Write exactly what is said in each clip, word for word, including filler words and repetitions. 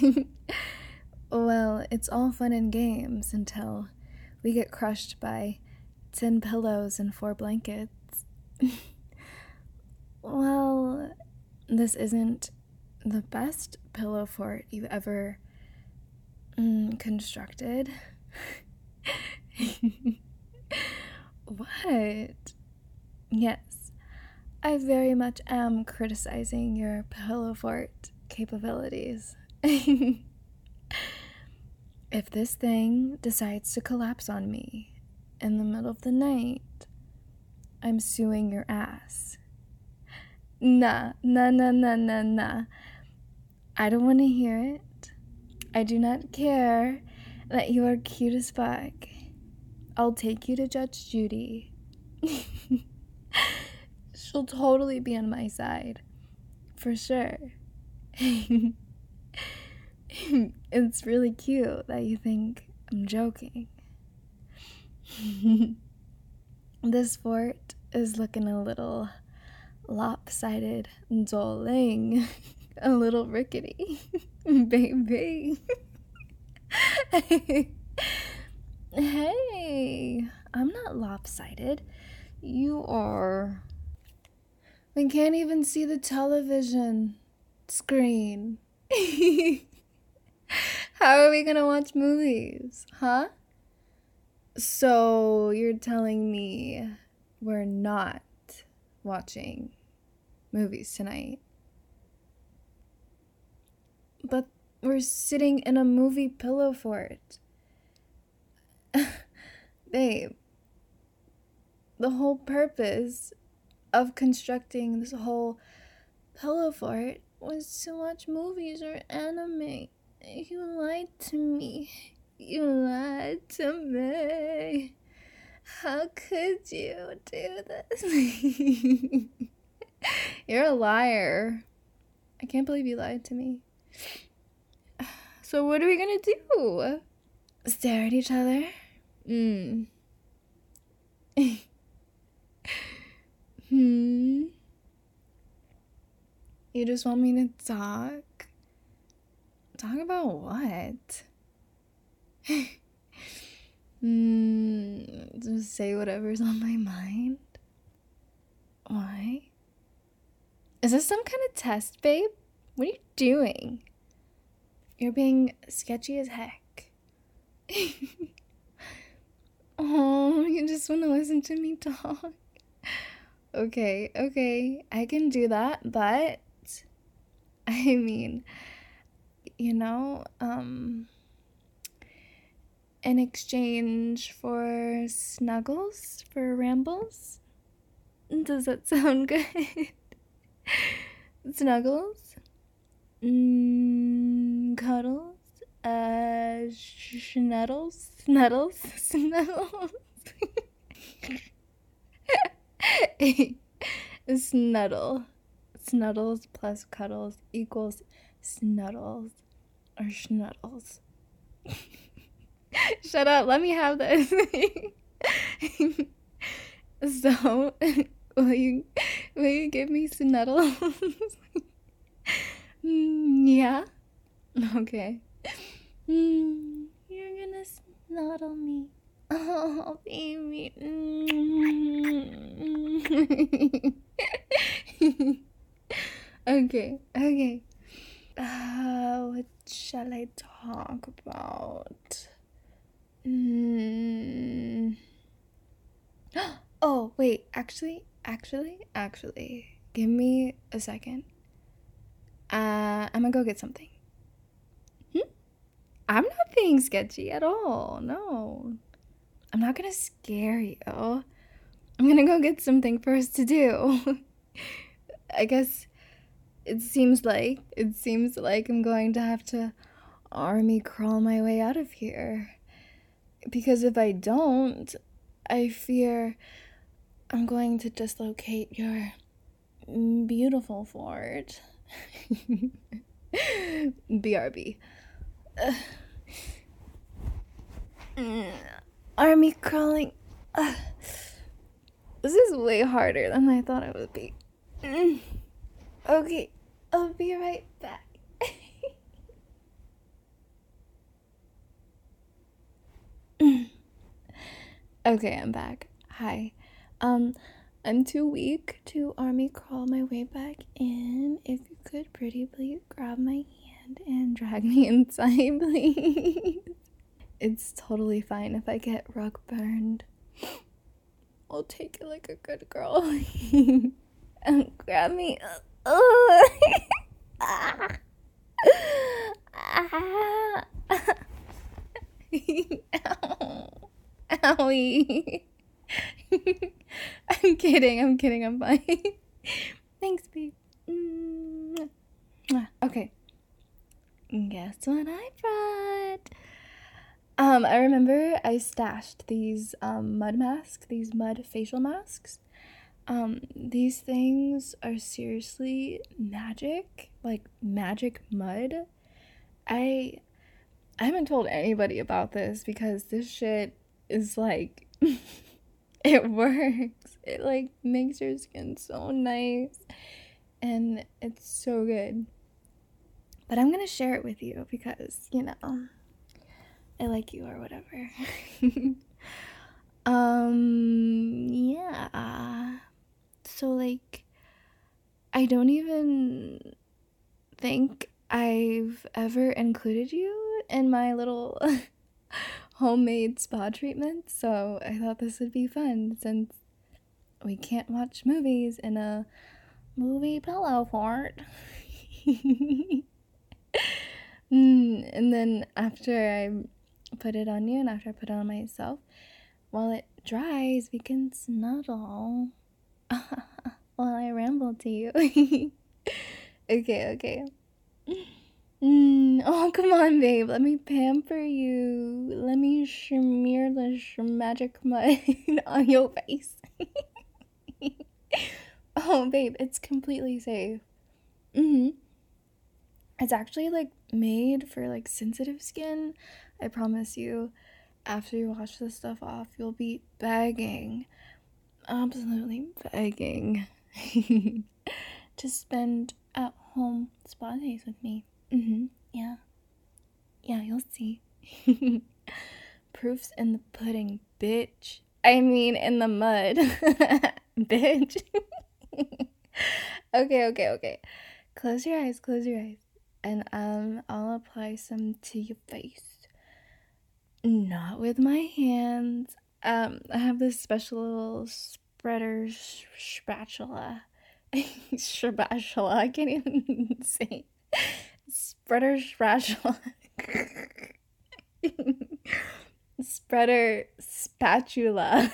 Well, it's all fun and games until we get crushed by ten pillows and four blankets. Well, this isn't the best pillow fort you've ever mm, constructed. What? Yes, I very much am criticizing your pillow fort capabilities. If this thing decides to collapse on me in the middle of the night, I'm suing your ass. Nah, nah, nah, nah, nah, nah. I don't want to hear it. I do not care that you are cute as fuck. I'll take you to Judge Judy. She'll totally be on my side. For sure. It's really cute that you think I'm joking. This fort is looking a little lopsided, darling. A little rickety, baby. Hey, I'm not lopsided. You are. We can't even see the television screen. How are we gonna watch movies, huh? So you're telling me we're not watching movies tonight? But we're sitting in a movie pillow fort. Babe, the whole purpose of constructing this whole pillow fort was to watch movies or anime. You lied to me. You lied to me. How could you do this? You're a liar. I can't believe you lied to me. So what are we gonna do? Stare at each other? Hmm. Hmm. You just want me to talk? Talk about what? Hmm. Just say whatever's on my mind? Why? Is this some kind of test, babe? What are you doing? You're being sketchy as heck. Oh, you just want to listen to me talk? Okay, okay, I can do that, but I mean, you know, um, in exchange for snuggles, for rambles? Does that sound good? Snuggles? Mm, cuddles? Uh, schnuddles? Snuddles? Snuddles? Snuddle. Snuddles plus cuddles equals snuddles or schnuddles. Shut up, let me have this. So, will you will you give me snuddles? mm, yeah? Okay. Mm, you're gonna snuddle me. Oh, baby. Okay, okay. Uh, what shall I talk about? Mm. Oh, wait, actually, actually, actually, give me a second. Uh, I'm gonna go get something. Hmm? I'm not being sketchy at all, no. I'm not gonna scare you. I'm gonna go get something for us to do. I guess it seems like, it seems like I'm going to have to army crawl my way out of here. Because if I don't, I fear I'm going to dislocate your beautiful fort. B R B. Uh, mm, army crawling. Uh, this is way harder than I thought it would be. Mm. Okay, I'll be right back. Okay, I'm back. Hi. Um, I'm too weak to army crawl my way back in. If you could pretty please grab my hand and drag me inside, please. It's totally fine if I get rug burned. I'll take it like a good girl. And grab me. Ugh. Ah. Ah. Ow. Owie. I'm kidding, I'm kidding, I'm fine. Thanks, babe. Okay. Guess what I brought? Um, I remember I stashed these um, mud masks, these mud facial masks. Um, these things are seriously magic, like magic mud. I I haven't told anybody about this because this shit is like it works. It like makes your skin so nice and it's so good. But I'm gonna share it with you because, you know, I like you or whatever. um yeah. So like I don't even think I've ever included you in my little homemade spa treatment, so I thought this would be fun since we can't watch movies in a movie pillow fort. mm, and then after I put it on you and after I put it on myself, while it dries, we can snuggle while I ramble to you. okay, okay. Mm, oh, come on, babe. Let me pamper you. Let me smear the sh- magic mud on your face. Oh, babe, it's completely safe. Mm-hmm. It's actually, like, made for, like, sensitive skin. I promise you, after you wash this stuff off, you'll be begging. Absolutely begging. to spend at-home spa days with me. Mm-hmm. Yeah. Yeah, you'll see. Proof's in the pudding, bitch. I mean, in the mud. Bitch. okay, okay, okay. Close your eyes, close your eyes. And um, I'll apply some to your face. Not with my hands. Um, I have this special little spreader sh- spatula. Spatula. I can't even say. Spreader spatula. Spreader spatula.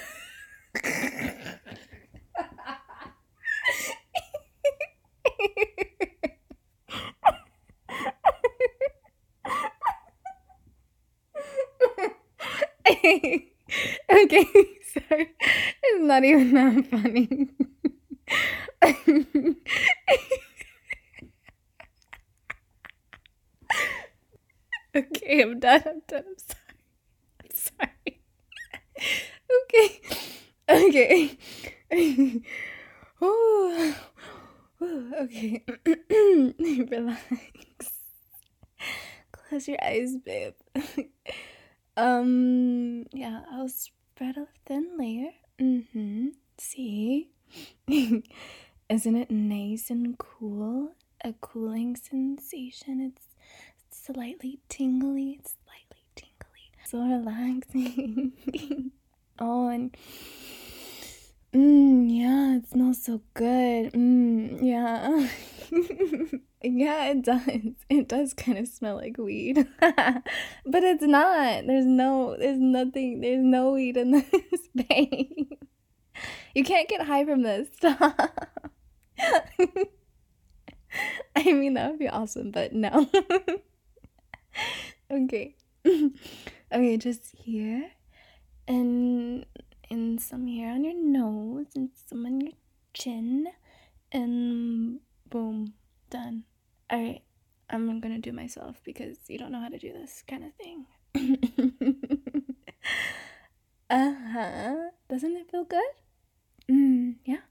okay, sorry. It's not even that funny. okay, I'm done. I'm done. I'm sorry. I'm sorry. okay. Okay. oh, okay. Relax. Close your eyes, babe. um, yeah, I'll spread a thin layer. Mm-hmm. See? Isn't it nice and cool? A cooling sensation. It's slightly tingly. It's slightly tingly. So relaxing. oh, and Mmm, yeah, it smells so good. Mmm, yeah. yeah, it does. It does kind of smell like weed. but it's not. There's no, there's nothing, there's no weed in this, babe. You can't get high from this. Stop. I mean, that would be awesome, but no. okay. okay, just here. And and some hair on your nose and some on your chin and boom, done. Alright, I'm gonna do myself because you don't know how to do this kind of thing. uh-huh. Doesn't it feel good? Mm, yeah.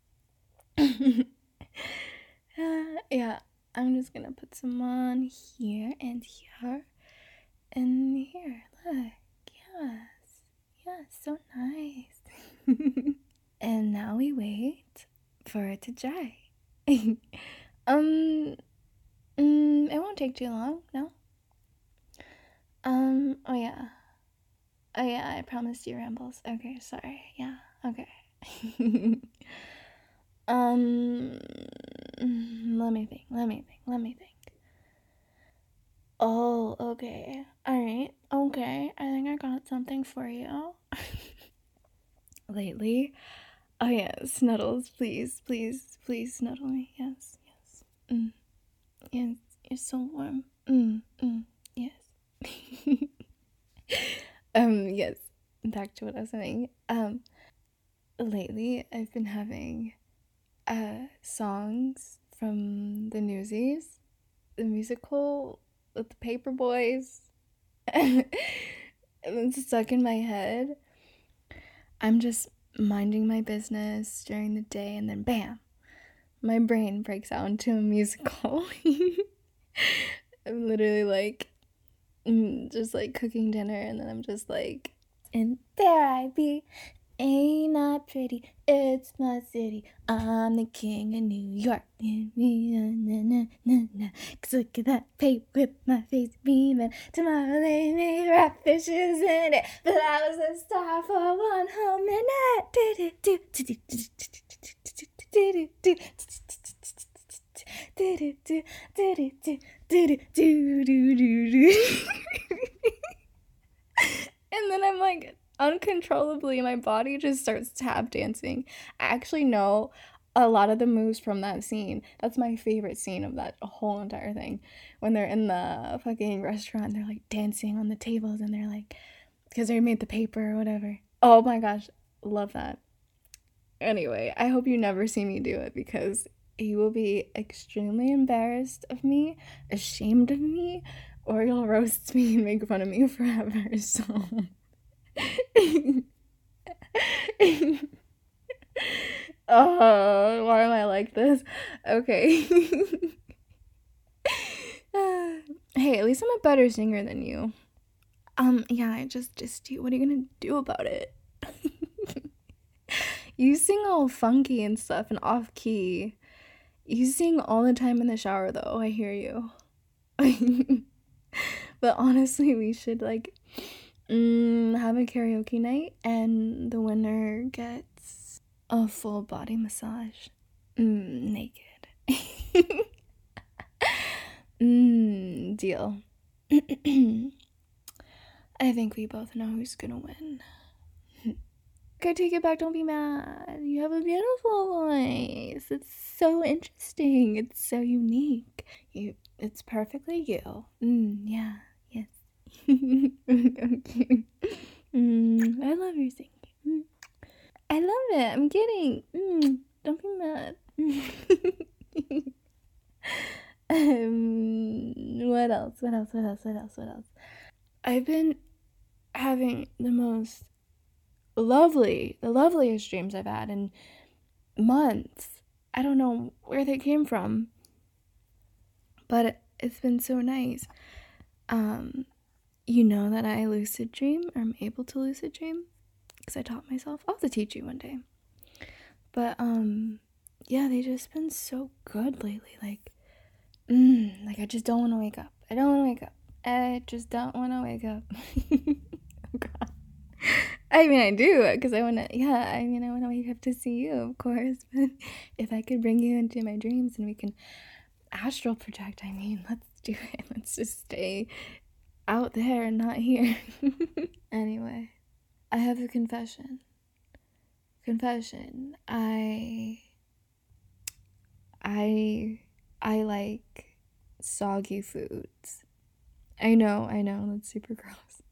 uh, yeah, I'm just gonna put some on here and here and here. Look, yes. yeah, so nice. And now we wait for it to dry. um, mm, it won't take too long, no? Um, oh yeah. Oh yeah, I promised you rambles. Okay, sorry. Yeah, okay. um, let me think, let me think, let me think. Oh, okay. Alright, okay. I think I got something for you. Lately? Oh yeah, snuggles, please, please, please snuggle me. Yes, yes. Mm. Yes, you're so warm. Mm, mm, yes. um, yes. Back to what I was saying. Um, lately I've been having uh songs from the Newsies, the musical with the Paper Boys. And it's stuck in my head. I'm just minding my business during the day, and then bam, my brain breaks out into a musical. I'm literally like, just like cooking dinner, and then I'm just like, and there I be, ain't I pretty? It's my city. I'm the king of New York. Cause look at that paper with my face beaming. Tomorrow they made rat fishes in it, but I was a star for one whole minute. And then I'm like, uncontrollably, my body just starts tap dancing. I actually know a lot of the moves from that scene. That's my favorite scene of that whole entire thing. When they're in the fucking restaurant, they're like dancing on the tables, and they're like, because they made the paper or whatever. Oh my gosh, love that. Anyway, I hope you never see me do it, because you will be extremely embarrassed of me, ashamed of me, or you'll roast me and make fun of me forever. So oh, why am I like this? Okay. Hey, at least I'm a better singer than you. Um, yeah, I just dissed you. What are you gonna do about it? You sing all funky and stuff and off key. You sing all the time in the shower, though. I hear you. But honestly, we should like mm, have a karaoke night, and the winner gets a full body massage, mm, naked. mm, deal. I think we both know who's gonna win. Okay, take it back. Don't be mad. You have a beautiful voice. It's so interesting. It's so unique. You, it's perfectly you. Mm, yeah. Yes. Okay. Mm, I love your singing. Mm. I love it. I'm kidding. Mm, don't be mad. um, what else? What else? What else? What else? What else? I've been having the most lovely, the loveliest dreams I've had in months. I don't know where they came from, but it, it's been so nice. Um, you know that I lucid dream, or I'm able to lucid dream, because I taught myself. I'll have to teach you one day. But um, yeah, they just been so good lately. Like, mm, like I just don't want to wake up. I don't want to wake up. I just don't want to wake up. Oh God. I mean, I do, because I want to, yeah, I mean, I want to wake up to see you, of course, but if I could bring you into my dreams and we can astral project, I mean, let's do it. Let's just stay out there and not here. Anyway, I have a confession. Confession. I, I, I like soggy foods. I know, I know, that's super gross.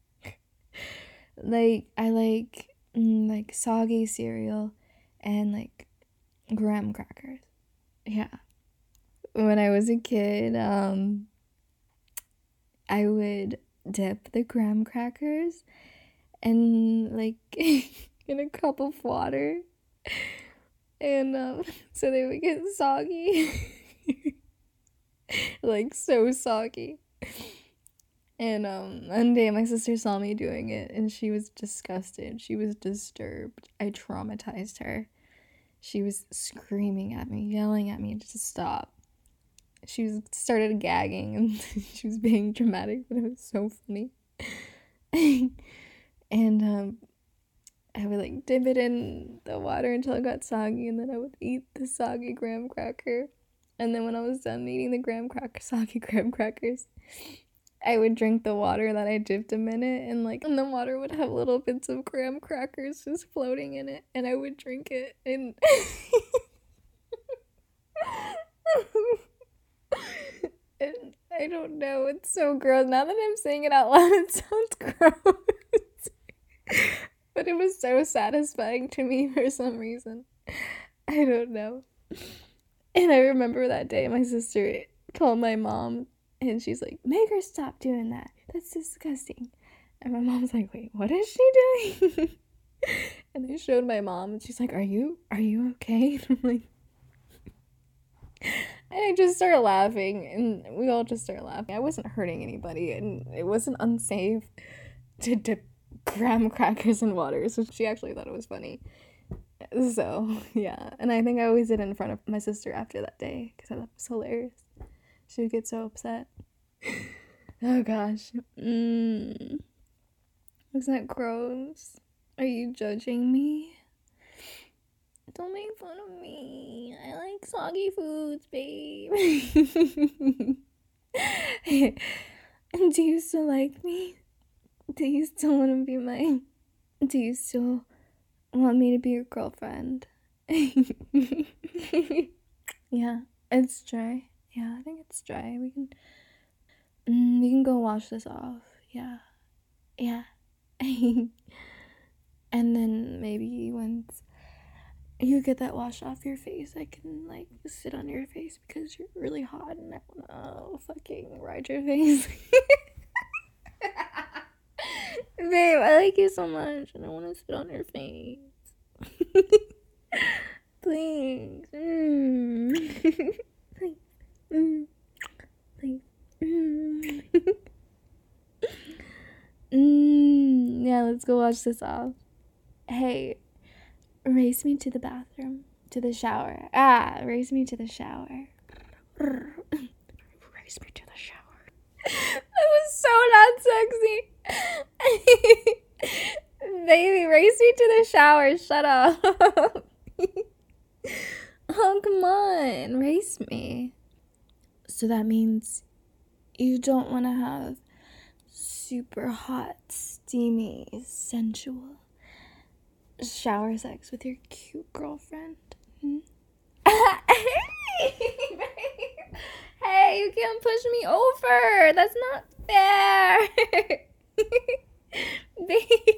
Like, I like, mm, like, soggy cereal and, like, graham crackers. Yeah. When I was a kid, um, I would dip the graham crackers and, like, in a cup of water. And, um, so they would get soggy. Like, so soggy. And um, one day my sister saw me doing it and she was disgusted. She was disturbed. I traumatized her. She was screaming at me, yelling at me to stop. She was started gagging and she was being dramatic, but it was so funny. And um, I would like dip it in the water until it got soggy, and then I would eat the soggy graham cracker. And then when I was done eating the graham cracker, soggy graham crackers, I would drink the water that I dipped them in it, and like, and the water would have little bits of graham crackers just floating in it, and I would drink it, and and I don't know, it's so gross. Now that I'm saying it out loud, it sounds gross. But it was so satisfying to me for some reason. I don't know. And I remember that day my sister called my mom and she's like, make her stop doing that. That's disgusting. And my mom's like, wait, what is she doing? And I showed my mom and she's like, are you, are you okay? And I'm like, and I just started laughing and we all just started laughing. I wasn't hurting anybody and it wasn't unsafe to dip graham crackers in water. So she actually thought it was funny. So, yeah. And I think I always did it in front of my sister after that day because I thought it was hilarious. She would get so upset. Oh, gosh. Mm. Was that gross? Are you judging me? Don't make fun of me. I like soggy foods, babe. And do you still like me? Do you still want to be my... Do you still want me to be your girlfriend? Yeah, it's dry. Yeah, I think it's dry. We can... Mm, we can go wash this off. Yeah. Yeah. And then maybe once you get that wash off your face, I can, like, sit on your face because you're really hot and I wanna fucking ride your face. Babe, I like you so much and I want to sit on your face. Please. Mm. Please. Mm. Please. Mm. Mm. Yeah, let's go wash this off. Hey, race me to the bathroom. To the shower. Ah, race me to the shower. Race me to the shower. That was so not sexy. Baby, race me to the shower. Shut up. Oh, come on. Race me. So that means you don't want to have super hot, steamy, sensual shower sex with your cute girlfriend. Hmm? Hey, babe. Hey, you can't push me over. That's not fair. Babe.